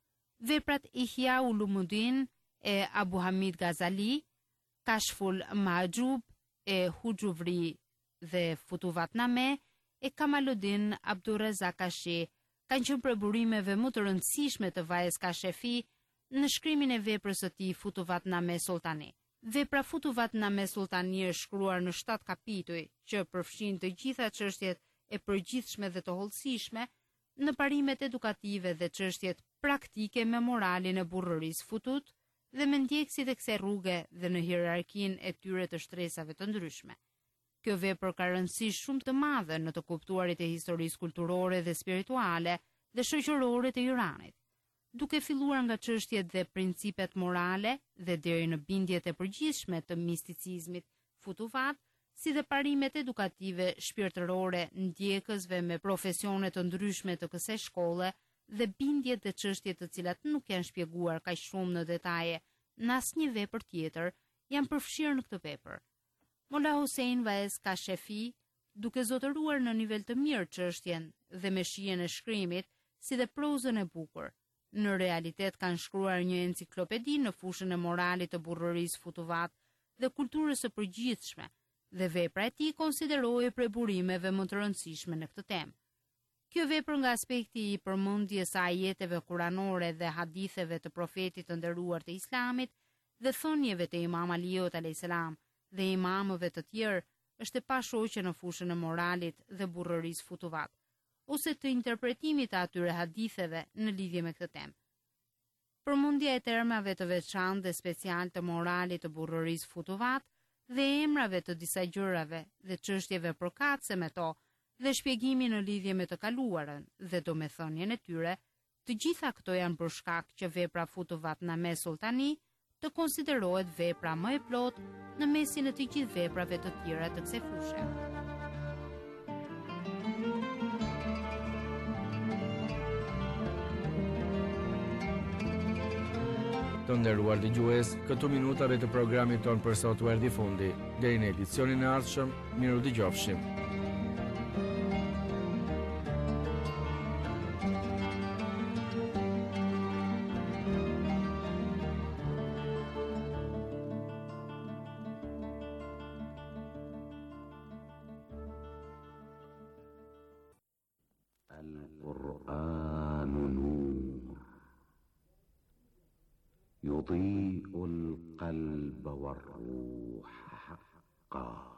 S5: Veprat Ihya Ulumuddin e Abu Hamid Ghazali, Kashful Mahjub e Hujuvri dhe Futuvatname e Kamaluddin Abdurrazak Kashi kanë qenë prej burimeve më të rëndësishme të Vajz Kashefi në shkrimin e veprës së tij Futuvatname Sultani. Vepra Futuvatname Sultani është shkruar në 7 kapituj që përfshin të gjitha çështjet e përgjithshme dhe të hollësishme në parimet edukative dhe çështjet praktike me moralin e burrërisë futut dhe me ndjekësit e kësaj rruge dhe në hierarkinë e tyre të shtresave të ndryshme. Kjo vepër ka rëndësi shumë të madhe në të kuptuarit e historisë kulturore dhe spirituale dhe shoqërore të Iranit, duke filluar nga çështjet dhe principet morale dhe deri në bindjet e përgjithshme të misticizmit Futuvat, si dhe parimet edukative shpirtërore ndjekësve me profesione të ndryshme të kësaj shkolle dhe bindjet dhe çështjet të cilat nuk janë shpjeguar kaq shumë në detaje në asnjë vepër tjetër, janë përfshirë në këtë vepër. Molla Hussein Vajz Kashefi, duke zotëruar në nivel të mirë çështjen dhe me shijen e shkrimit, si dhe prozën e bukur, në realitet kanë shkruar një enciklopedi në fushën e moralit të burrërisë Futuvat dhe kulturës së përgjithshme, dhe vepra e tij konsiderohej prej burimeve më të rëndësishme në këtë temë. Kjo vepër nga aspekti i përmendjes së ajeteve kuranore dhe haditheve të profetit të nderuar të Islamit dhe thënieve të Imam Aliut alayhis salam dhe imamëve të tjerë është e pashoqe në fushën e moralit dhe burrërisë Futuvat, ose të interpretimit të atyre haditheve në lidhje me këtë temë. Përmendja e termave të veçantë dhe special të moralit të burrërisë Futuvat dhe emrave të disa gjërave dhe çështjeve përkatëse me to dhe shpjegimi në lidhje me të kaluarën dhe domethënien e tyre, të gjitha këto janë për shkak që vepra Futuvatname Sultani të konsiderohet vepra më e plot në mesin e të gjithë veprave të tjera të kësaj fushe.
S7: Të nderuar dëgjues, këto minutave të programit ton për sot u erdhi fundi. Deri në edicionin e ardhshëm, miru dëgjofshim.
S8: القرآن نور يضيء القلب والروح حقا.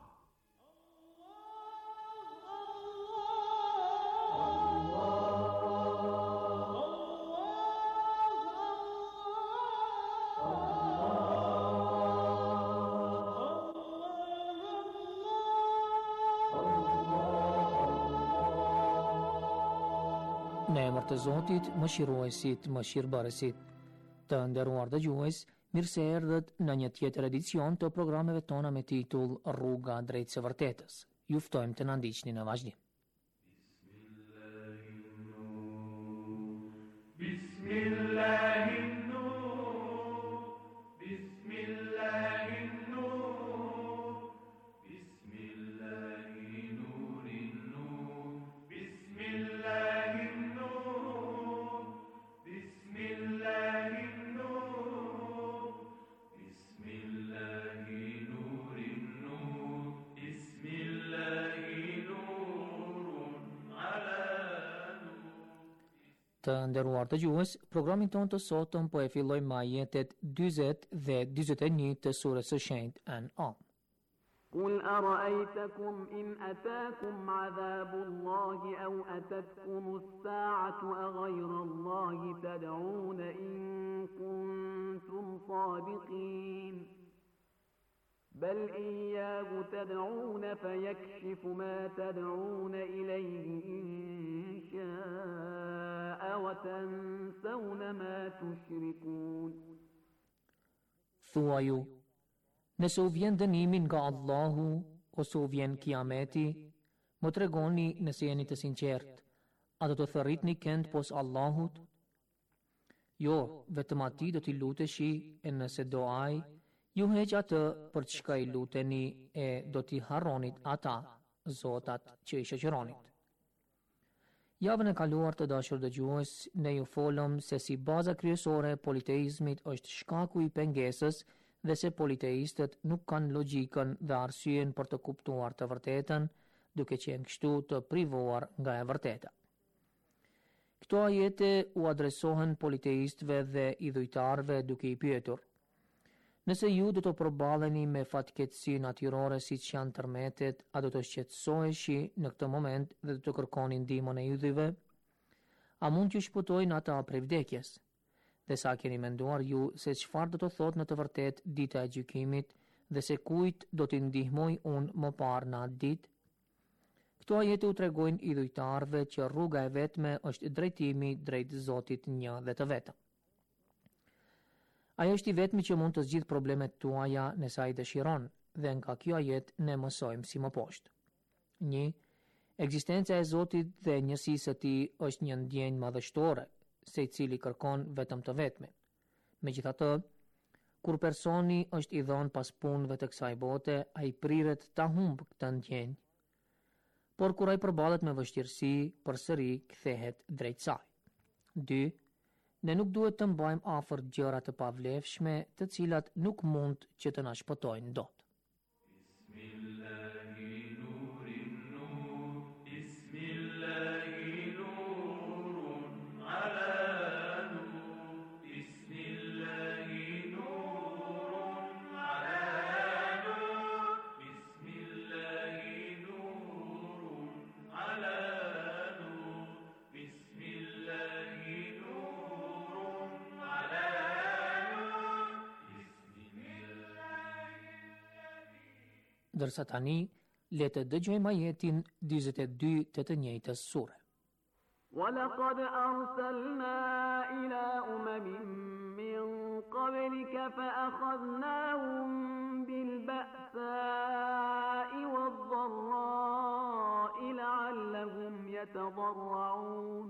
S1: Në emër të Zotit, mëshiruesit, mëshirbërësit. Të nderuar dëgjues, mirë se erdhët në një tjetër edicion të programeve tona me titull Rruga drejt së vërtetës. Ju ftojmë të na ndiqni në vazhdim. Të nderuar dëgjues, programin ton të sotëm po e fillojmë me ajetet 40 dhe 41 të surës së shenjtë An'am.
S3: قل أرأيتكم إن أتاكم عذاب الله أو أتتكم الساعة أغير الله تدعون إن كنتم صادقين بل إياه تدعون فيكشف ما تدعون إليه إن شاء وتنسون ما تشركون.
S1: Thuaju, nëse u vjen dënimin nga Allahu ose u vjen kiameti, më tregoni nëse jeni të sinqert, a do të thërritni kënd pos Allahut? Jo, vetëm atij do t'i luteshi, e nëse do ai, ju heq atë për çka i luteni e do t'i harronit ata, zotat që i shoqëronit. Javën e kaluar të dashur dëgjues, ne ju folëm se si baza kryesore e politeizmit është shkaku i pengesës dhe se politeistët nuk kanë logjikën dhe arsyen për të kuptuar të vërtetën, duke qenë kështu të privuar nga e vërteta. Këto ajete u adresohen politeistëve dhe idhujtarëve duke i pyetur: nëse ju do të përballeni me fatkeqësi natyrore siç janë tërmetet, a do të shqetësoheshi në këtë moment dhe do të kërkoni ndihmën e idhujve? A mund t'ju shpëtojnë ata prej vdekjes? Dhe sa keni menduar ju se çfarë do të thotë në të vërtetë dita e gjykimit dhe se kujt do t'i ndihmoj unë më parë në atë ditë? Këto ajete u tregojnë idhujtarëve që rruga e vetme është drejtimi drejt Zotit një dhe të vetëm. Ai është i vetmi që mund të zgjidhë problemet tuaja nëse ai dëshiron, dhe nga kjo ajet ne mësojmë si më poshtë. 1. Ekzistenca e Zotit dhe njësisë së tij është një ndjenjë madhështore, se i cili kërkon vetëm të vetmin. Megjithatë, kur personi është i dhënë pas punëve të kësaj bote, ai priret ta humbë këtë ndjenjë. Por kur ai përballet me vështirësi, përsëri kthehet drejt saj. 2. Ne nuk duhet të mbajmë afër gjëra të pavlefshme, të cilat nuk mund që të na shpëtojnë dot. Dërsa tani, le të dëgjojmë ajetin 42 të njëjtës sure.
S3: ولقد أرسلنا إلى أمم من قبلك فأخذناهم بالبأساء والضراء لعلهم يتضرعون.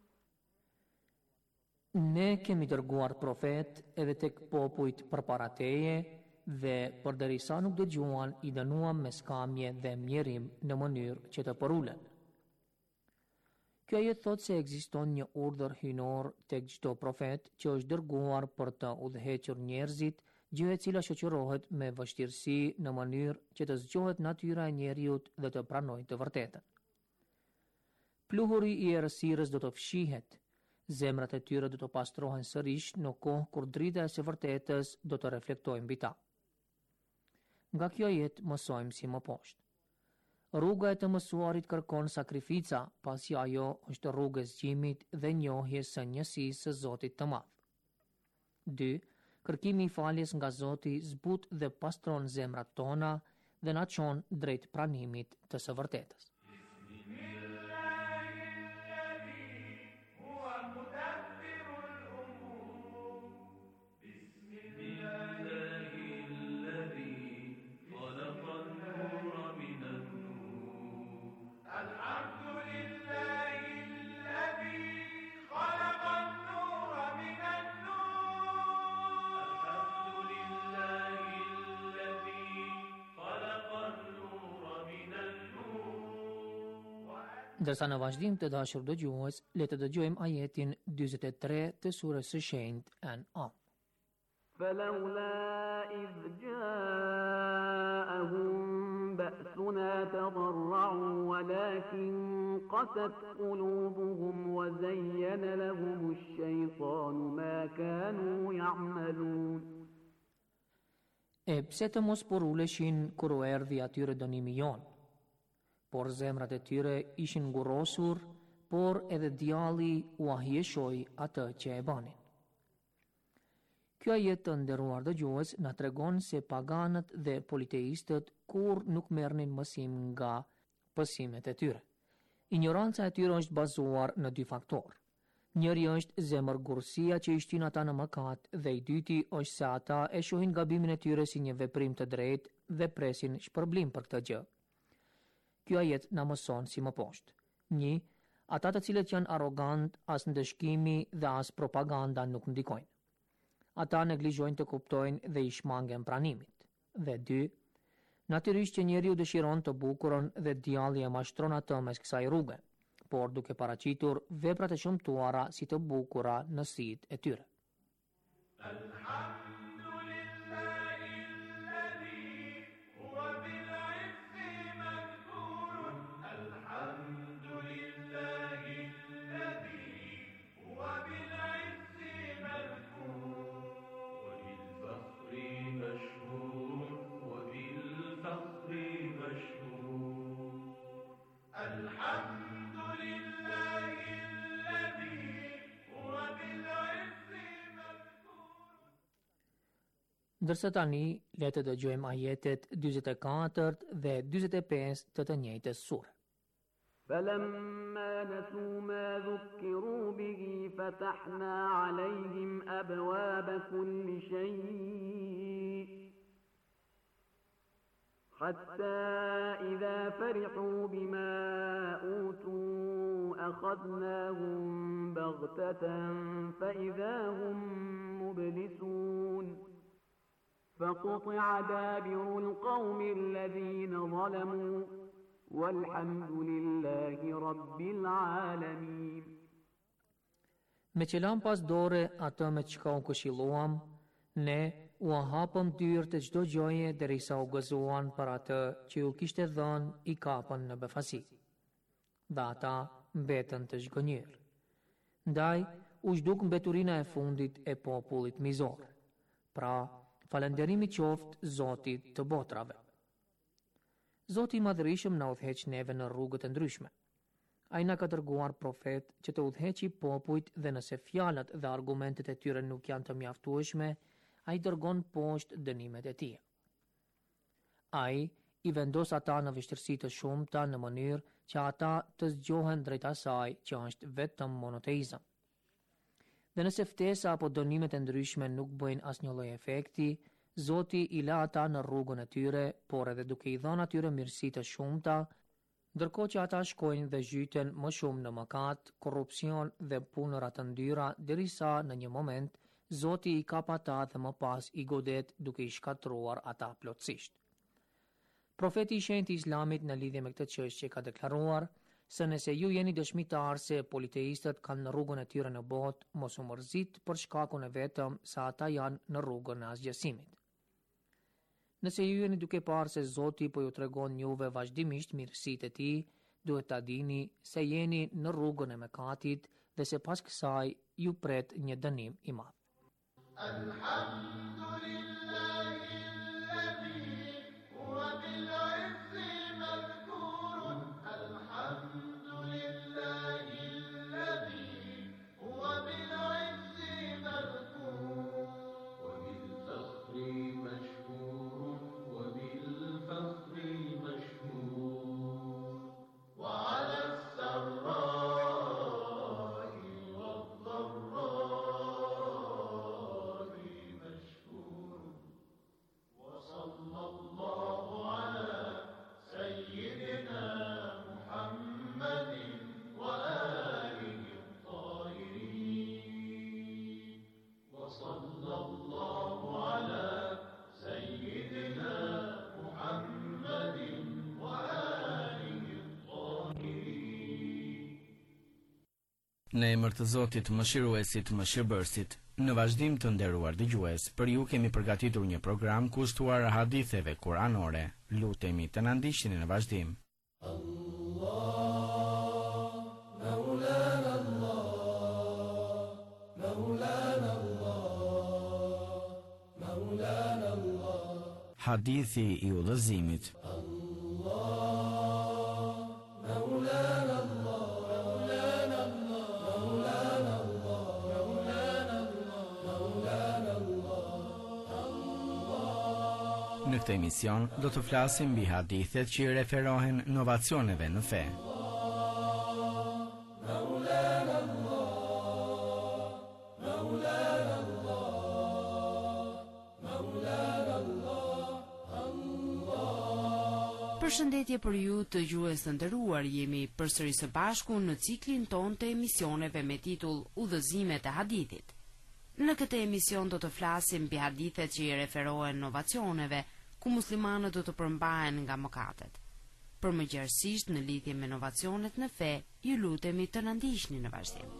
S1: Ne kemi dërguar profet edhe tek popujt përpara teje, dhe përderisa nuk dëgjuan, i dënuam me skamje dhe mjerim në mënyrë që të përulen. Kjo ajet thot se ekziston një urdhër hyjnor tek çdo profet që është dërguar për të udhëhequr njerëzit, gjë e cila shoqërohet me vështirësi në mënyrë që të zgjohet natyra e njeriut dhe të pranojë të vërtetën. Pluhuri i errësirës do të fshihet, zemrat e tyre do të pastrohen sërish në kohë kur drita e së vërtetës do të reflektojë mbi ta. Nga kjo ajet mësojmë si më poshtë: rruga e të mësuarit kërkon sakrifica, pasi ajo është rruga e zgjimit dhe njohjes së njësisë së Zotit të Madh. 2. Kërkimi i faljes nga Zoti zbut dhe pastron zemrat tona dhe na çon drejt pranimit të së vërtetës. Ndërsa në vazhdim të dashur dëgjues, le të dëgjojmë ajetin 43 të surës së shenjtë An'am.
S3: فلولا إذ جاءهم بأسنا تضرعوا ولكن قست قلوبهم وزين لهم الشيطان ما كانوا يعملون.
S1: E pse të mos poruleshin kur u erdhi atyre dënimi jon? Por zemrat e tyre ishin ngurosur, por edhe djalli u ahjeshoi atë që e banin. Kjo ajet të nderuar dëgjues na tregon se paganët dhe politeistët kur nuk merrnin mësim nga pësimet e tyre. Ignoranca e tyre është bazuar në dy faktorë. Njëri është zemërgurësia që i shtyn ata në mëkat dhe i dyti është se ata e shohin gabimin e tyre si një veprim të drejtë dhe presin shpërblim për këtë gjë. Kjo ajet na mëson si më poshtë. 1. Ata të cilët janë arrogant, as ndëshkimi dhe as propaganda nuk ndikojnë. Ata neglizhojnë të kuptojnë dhe i shmangen pranimit. Dhe 2. Natyrisht që njeriu dëshiron të bukurën dhe djalli e mashtron atë mes kësaj rruge, por duke paraqitur veprat e shëmtuara si të bukura në sytë e tyre. Ndërsa tani le të dëgjojmë ajetet 44 dhe 45 të të njëjtës sure.
S3: فلما نسوا ما ذكروا به فتحنا عليهم أبواب كل شيء حتى إذا فرحوا بما أوتوا أخذناهم بغتة فإذا هم مبلسون فقطع دابر القوم الذين ظلموا والحمد لله رب العالمين.
S1: Me që lam pas dore atë me çka u këshilluam, ne u hapëm dyert e çdo gjoje derisa u gëzuan për atë që u kishte dhënë i kapën në befasi. Dhe ata mbetën të zhgënjur. Ndaj u zhduk mbeturina e fundit e popullit mizor. Pra, falënderimi qoftë Zotit të botrave. Zoti i madhërisëm na udhëheq neve në rrugët e ndryshme. Ai na ka dërguar profet që të udhëheqë popujt dhe nëse fjalët dhe argumentet e tyre nuk janë të mjaftueshme, ai dërgon poshtë dënimet e tij. Ai i vendos ata në vështirësi të shumta në mënyrë që ata të zgjohen drejt asaj që është vetëm monoteizëm. Dhe nëse ftesa apo dënimet e ndryshme nuk bëjnë asnjë lloj efekti, Zoti i la ata në rrugën e tyre, por edhe duke i dhënë atyre mirësi të shumta, ndërkohë që ata shkojnë dhe zhyten më shumë në mëkat, korrupsion dhe punëra të ndyra, derisa në një moment Zoti i kap ata dhe më pas i godet duke i shkatruar ata plotësisht. Profeti i shenjtë i Islamit në lidhje me këtë çështje ka deklaruar se nëse ju jeni dëshmitar se politeistët kanë në rrugën e tyre në botë, mos u mërzit për shkakun e vetëm se ata janë në rrugën e asgjësimit. Nëse ju jeni duke parë se Zoti po ju tregon juve vazhdimisht mirësitë e tij, duhet ta dini se jeni në rrugën e mëkatit dhe se pas kësaj ju pret një dënim i madh.
S7: Në emër të Zotit mëshiruesit, mëshirbërësit, në vazhdim të nderuar dëgjues, për ju kemi përgatitur një program kushtuar haditheve kuranore. Lutemi të na ndiqni në vazhdim.
S9: مولانا الله
S7: Hadithi i udhëzimit. Në këtë emision do të flasim mbi hadithet që i referohen inovacioneve në fe.
S5: Përshëndetje për ju të gjuhës të nderuar, jemi përsëri së bashku në ciklin ton të emisioneve me titull Udhëzimet e hadithit. Në këtë emision do të flasim mbi hadithet që i referohen inovacioneve, ku muslimanët do të përmbahen nga mëkatet. Për më gjerësisht në lidhje me inovacionet në fe, ju lutemi të na ndiqni në vazhdim.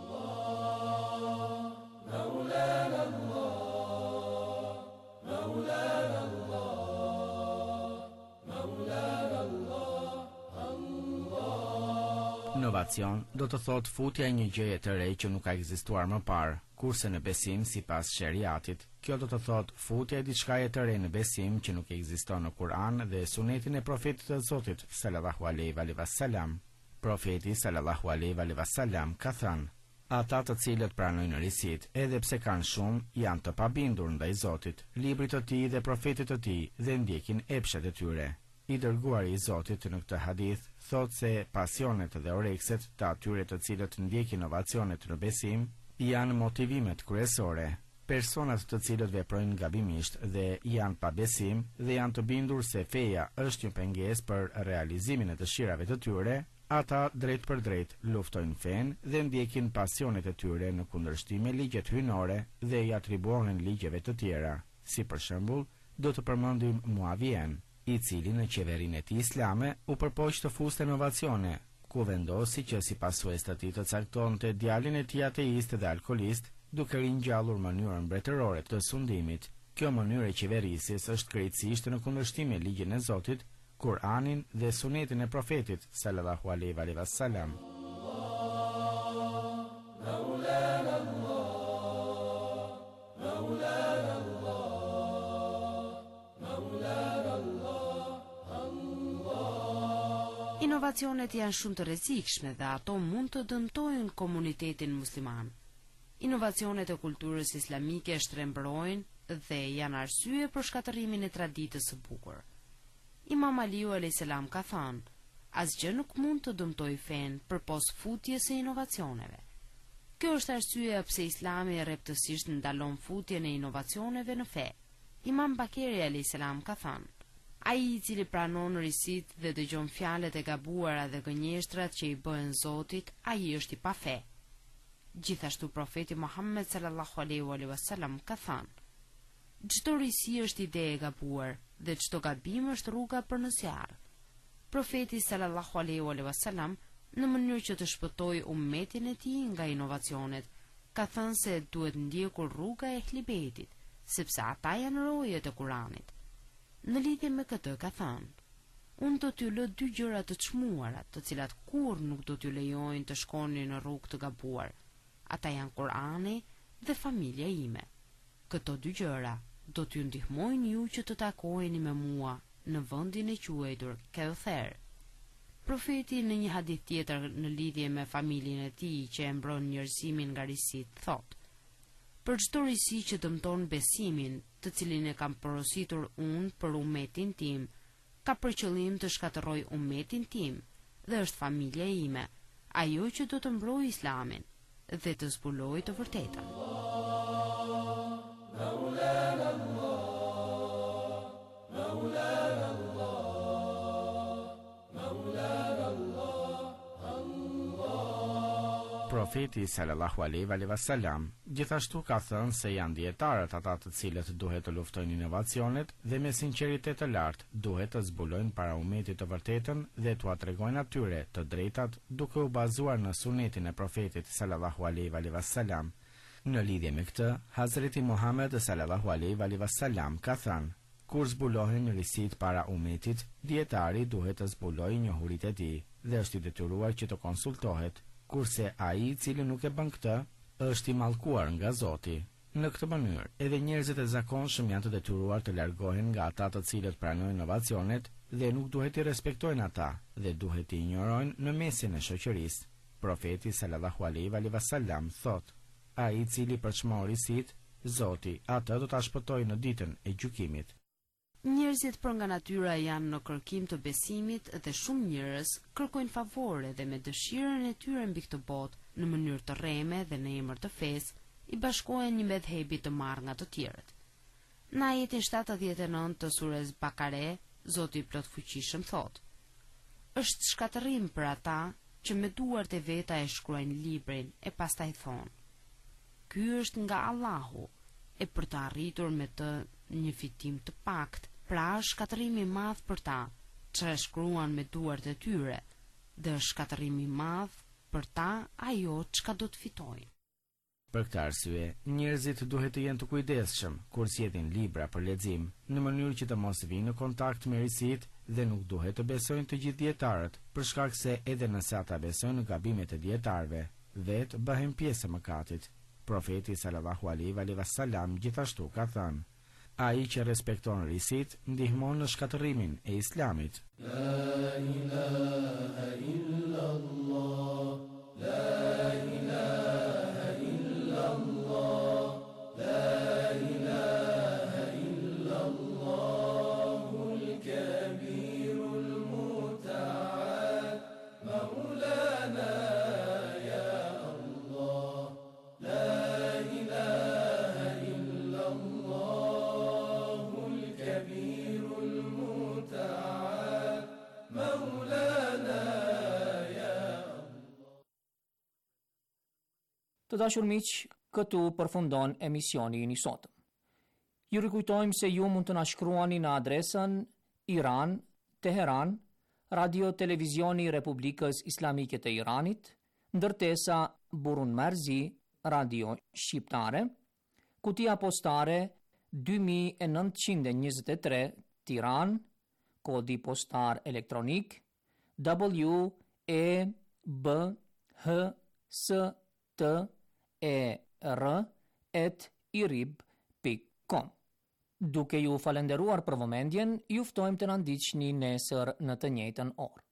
S7: Inovacion do të thotë futja e një gjëje të re që nuk ka ekzistuar më parë, kurse në besim sipas sheriatit, kjo do të thotë futja e diçkaje të re në besim që nuk ekziston në Kur'an dhe sunetin e profetit të Zotit sallallahu alaihi wasallam. Profeti sallallahu alaihi wasallam ka thënë: ata të cilët pranojnë risit, edhe pse kanë shumë, janë të pabindur ndaj Zotit, librit të tij dhe profetit të tij dhe ndjekin epshet e tyre. I dërguari i Zotit në këtë hadith thotë se pasionet dhe orekset të atyre të cilët ndjekin inovacionet në besim janë motivimet kryesore. Personat të cilët veprojnë gabimisht dhe janë pa besim dhe janë të bindur se feja është një pengesë për realizimin e dëshirave të tyre, ata drejt për drejt luftojnë fen dhe ndjekin pasionet e tyre në kundërshtim me ligjet hyjnore dhe i atribuohen ligjeve të tjera. Si për shembull, do të përmendim Muavien, i cili në qeverinë e tij islame u përpoq të fuste inovacione, ku vendosi që si pasues të tij të caktonte djalin e tij ateist dhe alkolist, duke ringjallur mënyrën mbretërore të sundimit. Kjo mënyrë e qeverisjes është krejtësisht në kundërshtim me ligjin e Zotit, Kur'anin dhe sunetin e profetit sallallahu alaihi wasallam.
S5: Inovacionet janë shumë të rrezikshme dhe ato mund të dëmtojnë komunitetin musliman. Inovacionet e kulturës islamike shtrembrojnë dhe janë arsye për shkatërimin e traditës së bukur. Imam Aliu alayhis salam ka thënë: asgjë nuk mund të dëmtojë fen përpos futjes së inovacioneve. Kjo është arsyeja pse Islami rreptësisht ndalon futjen e inovacioneve në fe. Imam Bakeri alayhis salam ka thënë: ai i cili pranon risit dhe dëgjon fjalët e gabuara dhe gënjeshtrat që i bëhen Zotit, ai është i pa fe. Gjithashtu profeti Muhammed sallallahu alaihi wasallam ka thënë: çdo risi është ide e gabuar dhe çdo gabim është rruga për në zjarr. Profeti sallallahu alaihi wasallam, në mënyrë që të shpëtojë ummetin e tij nga inovacionet, ka thënë se duhet ndjekur rruga e Ehlibetit, sepse ata janë rojet e Kuranit. Në lidhje me këtë ka thënë: unë do t'ju lë dy gjëra të çmuara, të cilat kur nuk do t'ju lejojnë të shkoni në rrugë të gabuar. Ata janë Kurani dhe familja ime. Këto dy gjëra do t'ju ndihmojnë ju që të takoheni me mua në vendin e quajtur Kauther. Profeti në një hadith tjetër në lidhje me familjen e tij që e mbron njerëzimin nga risit, thotë: për çdo risi që dëmton besimin, të cilin e kam porositur unë për ummetin tim, ka për qëllim të shkatërroj ummetin tim dhe është familja ime, ajo që do të mbrojë Islamin dhe të zbulojë të vërtetën.
S7: Profeti sallallahu alaihi wasallam gjithashtu ka thënë se janë dietarët ata të cilët duhet të luftojnë inovacionet dhe me sinqeritet të lartë duhet të zbulojnë para ummetit të vërtetën dhe t'u tregojnë atyre të drejtat duke u bazuar në sunetin e profetit sallallahu alaihi wasallam. Në lidhje me këtë, Hazreti Muhammed sallallahu alaihi wasallam ka thënë: kur zbulohen risit para ummetit, dietari duhet të zbulojë njohuritë e tij dhe është i detyruar që të konsultohet, kurse ai i cili nuk e bën këtë është i mallkuar nga Zoti. Në këtë mënyrë, edhe njerëzit e zakonshëm janë të detyruar të largohen nga ata të cilët pranojnë inovacionet dhe nuk duhet i respektojnë ata dhe duhet i injorojnë në mesin e shoqërisë. Profeti sallallahu alaihi wasallam thot: ai i cili përçmon risit, Zoti atë do ta shpëtojë në ditën e gjykimit.
S5: Njerëzit për nga natyra janë në kërkim të besimit dhe shumë njerëz kërkojnë favore dhe me dëshirën e tyre mbi këtë botë në mënyrë të rreme dhe në emër të fesë i bashkohen një medhebi të marrë nga të tjerët. Në ajetin 79 të surës Bakare, Zoti i plot fuqishëm thot: është shkatërrim për ata që me duart e veta e shkruajnë librin e pastaj thonë: ky është nga Allahu, e për të arritur me të një fitim të pakt, pra është shkatërimi i madh për ta që e shkruan me duart e tyre, dhe është shkatërimi i madh për ta ajo çka do të fitojnë.
S7: Për këtë arsye, njerëzit duhet të jenë të kujdesshëm kur sjellin libra për lexim, në mënyrë që të mos vinë në kontakt me risit dhe nuk duhet të besojnë të gjithë dietarët, për shkak se edhe nëse ata besojnë në gabimet e dietarëve, vetë bëhen pjesë e mëkatit. Profeti sallallahu alaihi wasallam gjithashtu ka thënë: ai që respekton risit ndihmon në shkatërimin e Islamit. La ilaha illallah, la ilaha illallah, la ilaha illallahul kabirul muta'al, maulana ya Allah, la ilaha illallahul kabirul muta'al, maulana ya Allah.
S1: Të dashur miq, këtu përfundon emisioni i sotëm. Ju rikujtojmë se ju mund të na shkruani në adresën Iran, Teheran, Radio Televizioni Republikës Islamike të Iranit, ndërtesa Burun Marzi, Radio Shqiptare, kutia postare 2923 Tiran, kodi postar elektronik WEBHSTER@irib.com. Duke ju falenderuar për vëmendjen, ju ftojmë të na ndiqni nesër në të njëjtën orë.